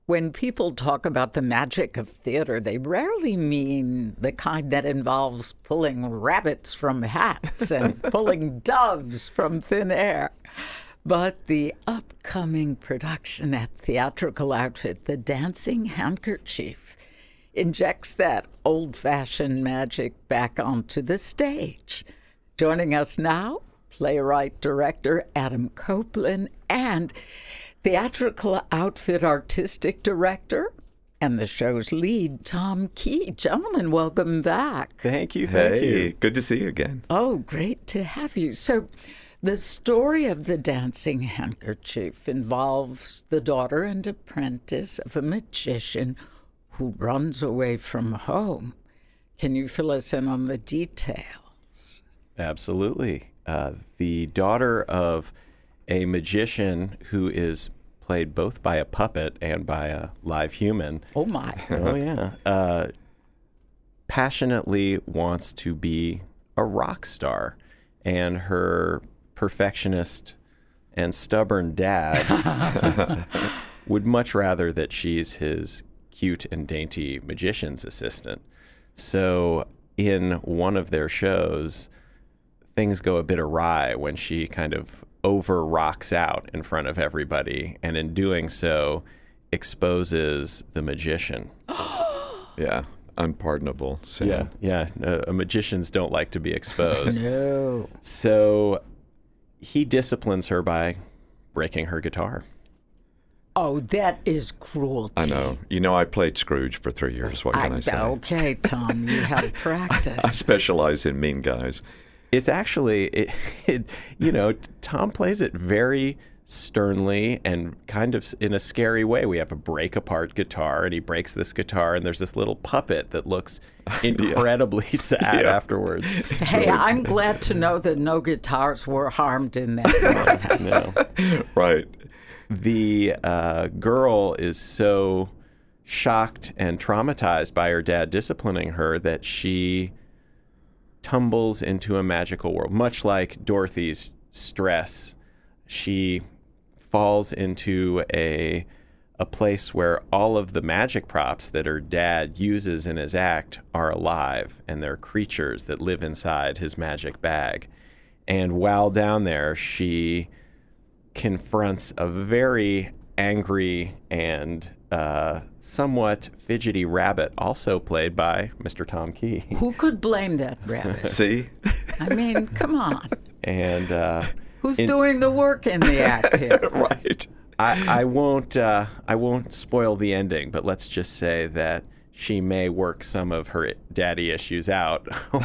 When people talk about the magic of theater, they rarely mean the kind that involves pulling rabbits from hats and pulling doves from thin air. But the upcoming production at Theatrical Outfit, The Dancing Handkerchief, injects that old-fashioned magic back onto the stage. Joining us now, playwright-director Adam Copeland and Theatrical Outfit artistic director and the show's lead, Tom Key. Gentlemen, welcome back. Thank you. Thank you. Good to see you again. Oh, great to have you. So the story of The Dancing Handkerchief involves the daughter and apprentice of a magician who runs away from home. Can you fill us in on the details? Absolutely. The daughter of a magician who is played both by a puppet and by a live human. Oh, my. Oh, yeah. Passionately wants to be a rock star. And her perfectionist and stubborn dad would much rather that she's his cute and dainty magician's assistant. So in one of their shows, things go a bit awry when she kind of over rocks out in front of everybody, and in doing so exposes the magician. Yeah, unpardonable sin. Yeah. Magicians don't like to be exposed. No. So he disciplines her by breaking her guitar. Oh, that is cruelty. I know. You know, I played Scrooge for 3 years. What can I say? Okay, Tom, you have practice. I specialize in mean guys. It's actually, Tom plays it very sternly and kind of in a scary way. We have a break-apart guitar, and he breaks this guitar, and there's this little puppet that looks incredibly sad afterwards. Hey, I'm glad to know that no guitars were harmed in that process. No. Right. The girl is so shocked and traumatized by her dad disciplining her that she tumbles into a magical world. Much like Dorothy's stress, she falls into a place where all of the magic props that her dad uses in his act are alive, and they're creatures that live inside his magic bag. And while down there, she confronts a very angry and somewhat fidgety rabbit, also played by Mr. Tom Key. Who could blame that rabbit? See? I mean, come on. And who's doing the work in the act here? Right. I won't spoil the ending, but let's just say that she may work some of her daddy issues out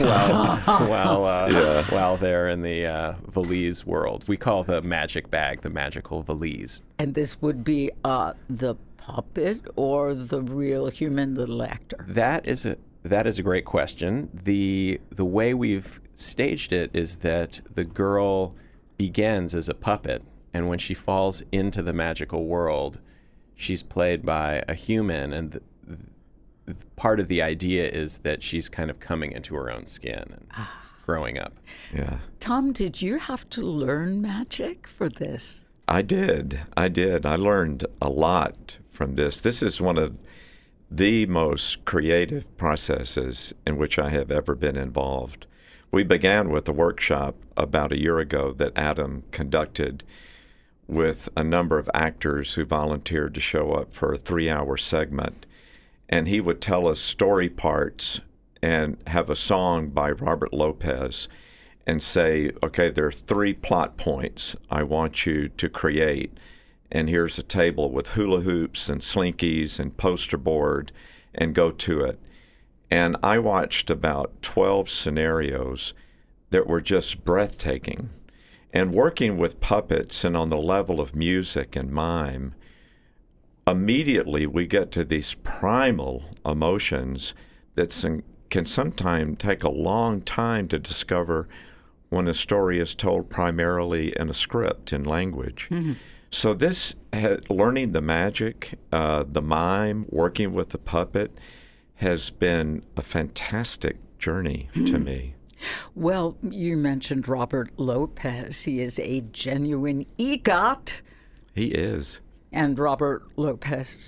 while they're in the valise world. We call the magic bag the magical valise. And this would be the puppet or the real human little actor? That is a great question. The way we've staged it is that the girl begins as a puppet, and when she falls into the magical world, she's played by a human, and part of the idea is that she's kind of coming into her own skin and growing up. Yeah. Tom, did you have to learn magic for this? I did. I learned a lot from this. This is one of the most creative processes in which I have ever been involved. We began with a workshop about a year ago that Adam conducted with a number of actors who volunteered to show up for a 3-hour segment. And he would tell us story parts and have a song by Robert Lopez and say, okay, there are 3 plot points I want you to create. And here's a table with hula hoops and slinkies and poster board, and go to it. And I watched about 12 scenarios that were just breathtaking. And working with puppets and on the level of music and mime, immediately we get to these primal emotions that can sometimes take a long time to discover when a story is told primarily in a script, in language. Mm-hmm. So this, learning the magic, the mime, working with the puppet, has been a fantastic journey to me. Well, you mentioned Robert Lopez. He is a genuine EGOT. He is. And Robert Lopez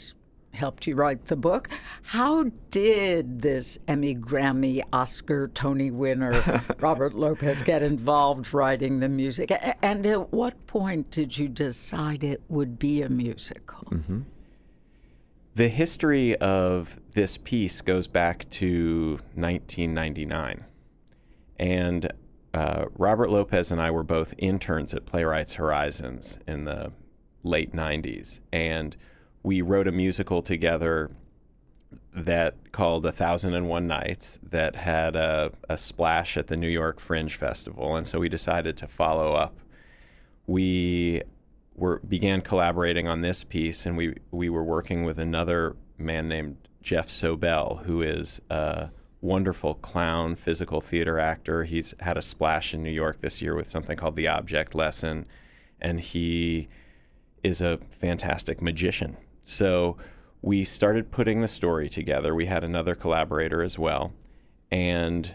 helped you write the book. How did this Emmy, Grammy, Oscar, Tony winner Robert Lopez get involved writing the music? And at what point did you decide it would be a musical? Mm-hmm. The history of this piece goes back to 1999. And Robert Lopez and I were both interns at Playwrights Horizons in the late 90s. And we wrote a musical together that called 1001 Nights that had a splash at the New York Fringe Festival. And so we decided to follow up. We began collaborating on this piece, and we were working with another man named Jeff Sobel, who is a wonderful clown physical theater actor. He's had a splash in New York this year with something called The Object Lesson, and he is a fantastic magician. So we started putting the story together. We had another collaborator as well, and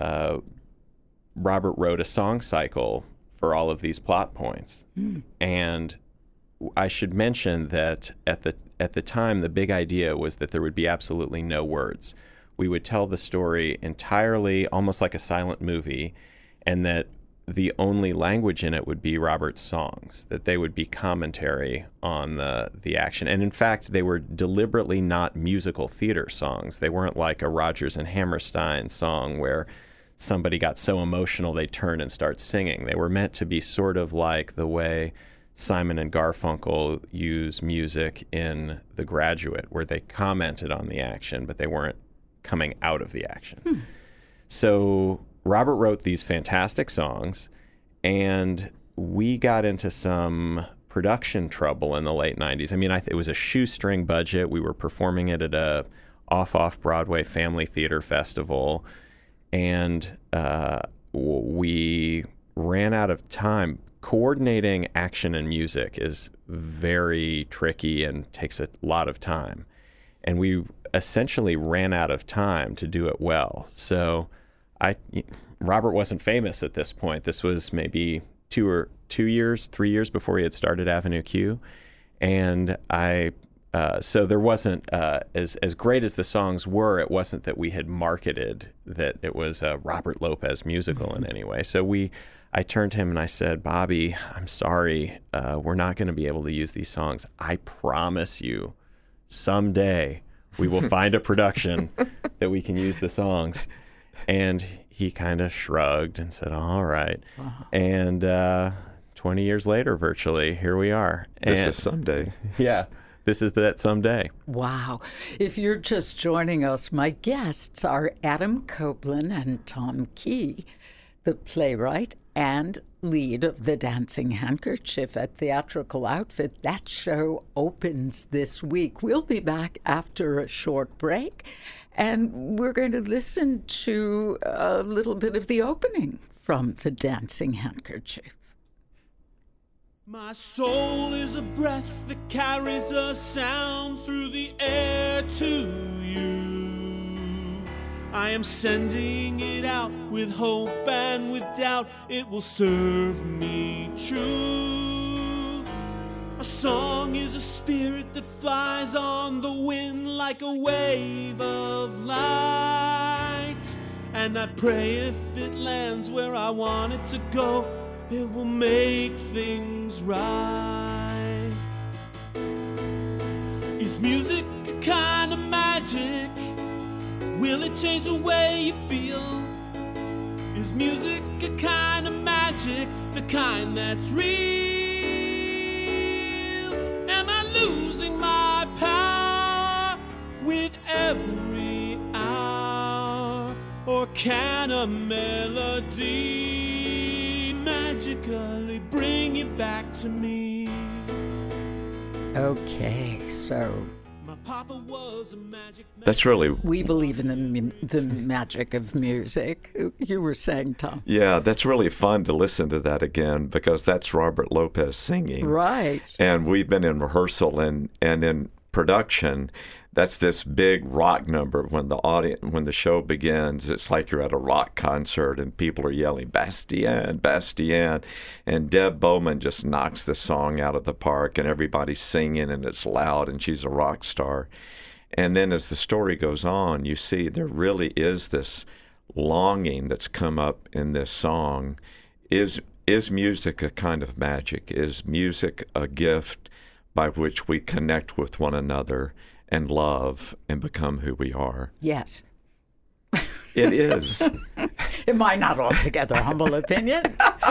Robert wrote a song cycle for all of these plot points. And I should mention that at the time, the big idea was that there would be absolutely no words. We would tell the story entirely, almost like a silent movie, and that the only language in it would be Robert's songs, that they would be commentary on the action. And in fact, they were deliberately not musical theater songs. They weren't like a Rodgers and Hammerstein song where somebody got so emotional they turn and start singing. They were meant to be sort of like the way Simon and Garfunkel use music in The Graduate, where they commented on the action, but they weren't coming out of the action. So Robert wrote these fantastic songs, and we got into some production trouble in the late 90s. I mean, it was a shoestring budget. We were performing it at a off-Broadway family theater festival, and we ran out of time. Coordinating action and music is very tricky and takes a lot of time. And we essentially ran out of time to do it well. So Robert wasn't famous at this point. This was maybe 3 years before he had started Avenue Q. And so there wasn't, as great as the songs were, it wasn't that we had marketed that it was a Robert Lopez musical in any way. So I turned to him and I said, Bobby, I'm sorry, we're not going to be able to use these songs. I promise you, someday we will find a production that we can use the songs. And he kind of shrugged and said, all right. Wow. And 20 years later, virtually, here we are. This is someday. Yeah. This is that someday. Wow. If you're just joining us, my guests are Adam Copeland and Tom Key, the playwright and lead of The Dancing Handkerchief at Theatrical Outfit. That show opens this week. We'll be back after a short break, and we're going to listen to a little bit of the opening from The Dancing Handkerchief. My soul is a breath that carries a sound through the air to you. I am sending it out with hope and with doubt. It will serve me true. A song is a spirit that flies on the wind like a wave of light. And I pray if it lands where I want it to go, it will make things right. Is music a kind of magic? Will it change the way you feel? Is music a kind of magic, the kind that's real? Am I losing my power with every hour? Or can a melody magically bring you back to me? Okay, so My papa was a magic man. That's really, we believe in the magic of music. You were saying, Tom. yeah, that's really fun to listen to that again, because that's Robert Lopez singing. Right. And we've been in rehearsal, and in production, that's this big rock number. When the show begins, it's like you're at a rock concert and people are yelling Bastien, Bastien, and Deb Bowman just knocks the song out of the park, and everybody's singing and it's loud, and she's a rock star. And then as the story goes on, you see there really is this longing that's come up in this song. Is music a kind of magic? Is music a gift by which we connect with one another and love and become who we are? Yes. It is. In my not altogether humble opinion.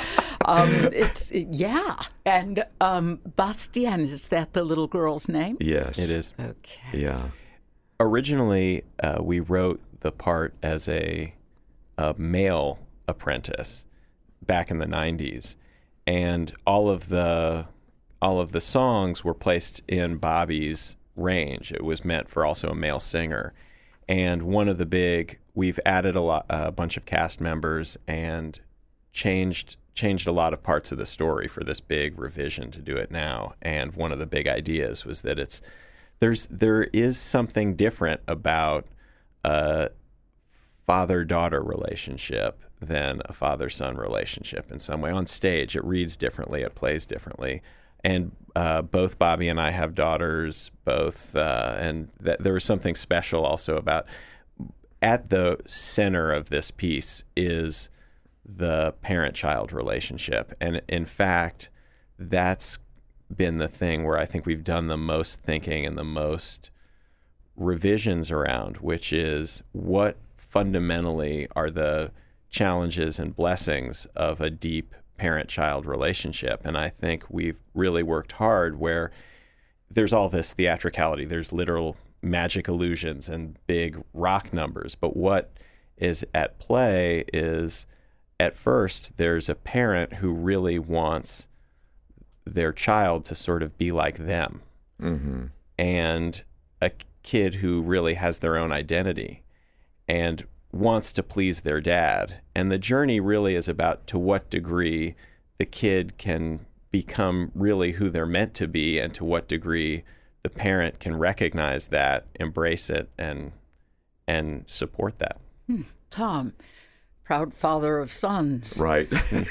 And Bastien, is that the little girl's name? Yes. It is. Okay. Yeah. Originally, we wrote the part as a male apprentice back in the 90s, and all of the songs were placed in Bobby's range. It was meant for also a male singer. And we've added a bunch of cast members and changed a lot of parts of the story for this big revision to do it now. And one of the big ideas was that there is something different about a father-daughter relationship than a father-son relationship in some way. On stage, it reads differently, it plays differently. And both Bobby and I have daughters, and there was something special also about, at the center of this piece is the parent-child relationship. And in fact, that's been the thing where I think we've done the most thinking and the most revisions around, which is what fundamentally are the challenges and blessings of a deep parent-child relationship. And I think we've really worked hard where there's all this theatricality, there's literal magic illusions and big rock numbers. But what is at play is, at first, there's a parent who really wants their child to sort of be like them. Mm-hmm. And a kid who really has their own identity and wants to please their dad. And the journey really is about to what degree the kid can become really who they're meant to be, and to what degree the parent can recognize that, embrace it, and support that. Tom, proud father of sons. Right.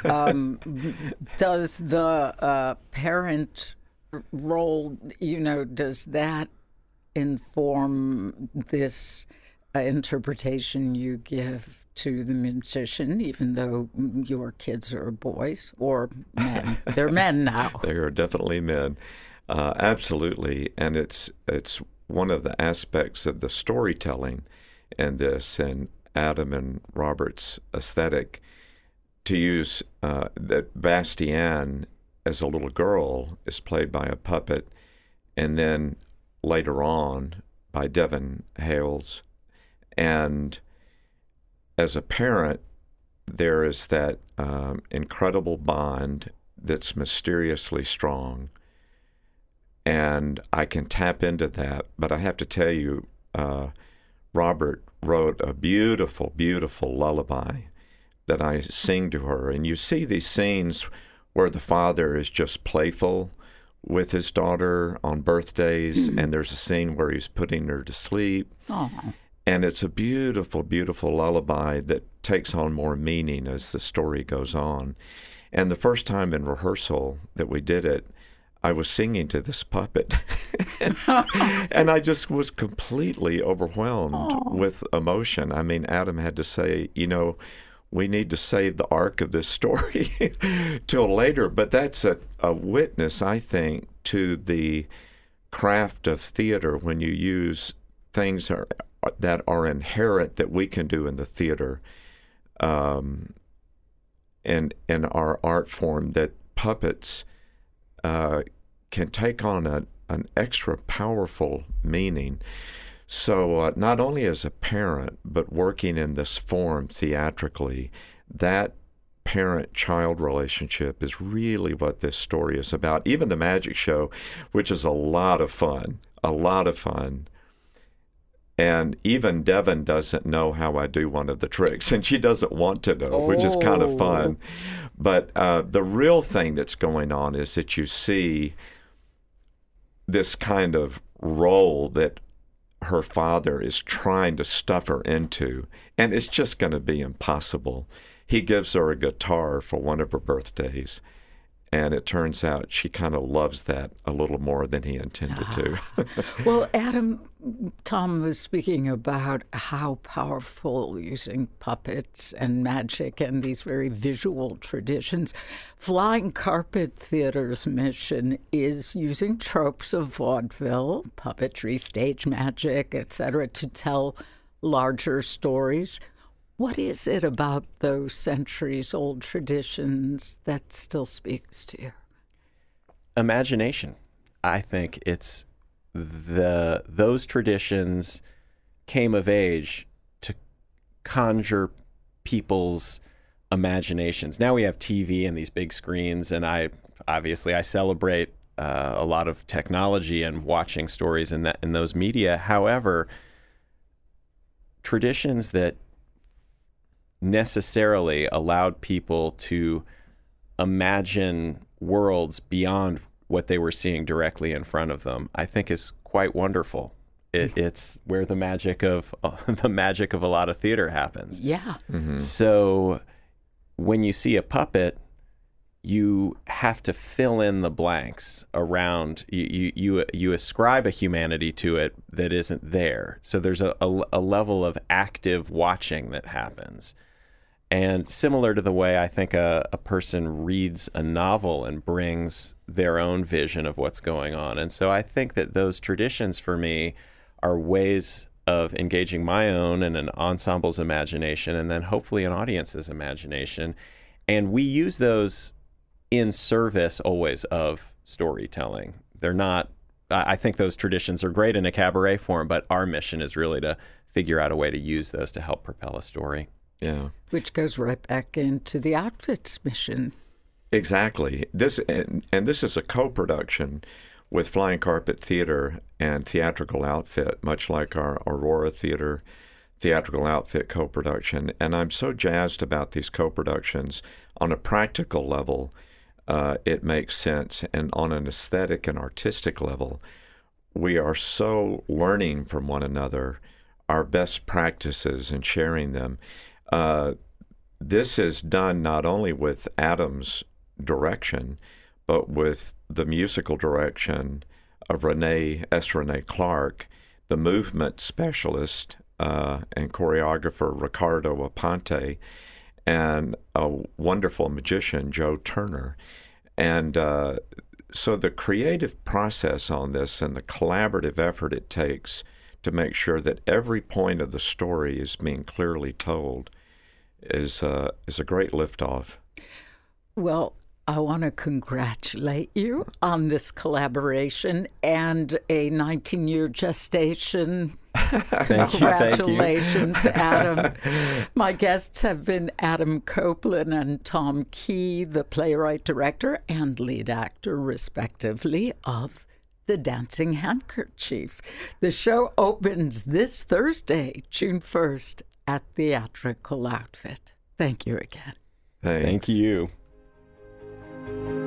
Does the parent role, does that inform this interpretation you give to the musician, even though your kids are boys or men? They're men now. They are definitely men. Absolutely. And it's one of the aspects of the storytelling in this, and Adam and Robert's aesthetic, to use that Bastien as a little girl is played by a puppet, and then later on by Devin Hales. And as a parent, there is that incredible bond that's mysteriously strong. And I can tap into that. But I have to tell you, Robert wrote a beautiful, beautiful lullaby that I sing to her. And you see these scenes where the father is just playful with his daughter on birthdays, and there's a scene where he's putting her to sleep. Aww. And it's a beautiful, beautiful lullaby that takes on more meaning as the story goes on. And the first time in rehearsal that we did it, I was singing to this puppet. And I just was completely overwhelmed with emotion. I mean, Adam had to say, we need to save the arc of this story till later. But that's a witness, I think, to the craft of theater when you use things that are inherent that we can do in the theater and in our art form, that puppets can take on an extra powerful meaning. So not only as a parent, but working in this form theatrically, that parent-child relationship is really what this story is about. Even the magic show, which is a lot of fun. And even Devin doesn't know how I do one of the tricks, and she doesn't want to know, which is kind of fun. But the real thing that's going on is that you see this kind of role that her father is trying to stuff her into, and it's just going to be impossible. He gives her a guitar for one of her birthdays, and it turns out she kind of loves that a little more than he intended to. Well, Adam, Tom was speaking about how powerful using puppets and magic and these very visual traditions. Flying Carpet Theater's mission is using tropes of vaudeville, puppetry, stage magic, etc., to tell larger stories. What is it about those centuries-old traditions that still speaks to you? Imagination. I think it's those traditions came of age to conjure people's imaginations. Now we have TV and these big screens, and I celebrate a lot of technology and watching stories in those media. However, traditions that necessarily allowed people to imagine worlds beyond what they were seeing directly in front of them, I think is quite wonderful. It's where the magic of a lot of theater happens. Yeah. Mm-hmm. So when you see a puppet, you have to fill in the blanks around. You ascribe a humanity to it that isn't there. So there's a level of active watching that happens. And similar to the way I think a person reads a novel and brings their own vision of what's going on. And so I think that those traditions for me are ways of engaging my own and an ensemble's imagination, and then hopefully an audience's imagination. And we use those in service always of storytelling. They're not, I think those traditions are great in a cabaret form, but our mission is really to figure out a way to use those to help propel a story. Yeah. Which goes right back into the Outfits mission. Exactly. This is a co-production with Flying Carpet Theater and Theatrical Outfit, much like our Aurora Theater Theatrical Outfit co-production. And I'm so jazzed about these co-productions. On a practical level, it makes sense. And on an aesthetic and artistic level, we are so learning from one another, our best practices and sharing them. This is done not only with Adam's direction, but with the musical direction of Renee Clark, the movement specialist and choreographer Ricardo Aponte, and a wonderful magician, Joe Turner. And so the creative process on this and the collaborative effort it takes to make sure that every point of the story is being clearly told is a great liftoff. Well, I want to congratulate you on this collaboration and a 19-year gestation. Congratulations, Adam. My guests have been Adam Copeland and Tom Key, the playwright, director, and lead actor, respectively, of The Dancing Handkerchief. The show opens this Thursday, June 1st, at Theatrical Outfit. Thank you again. Thanks. Thank you.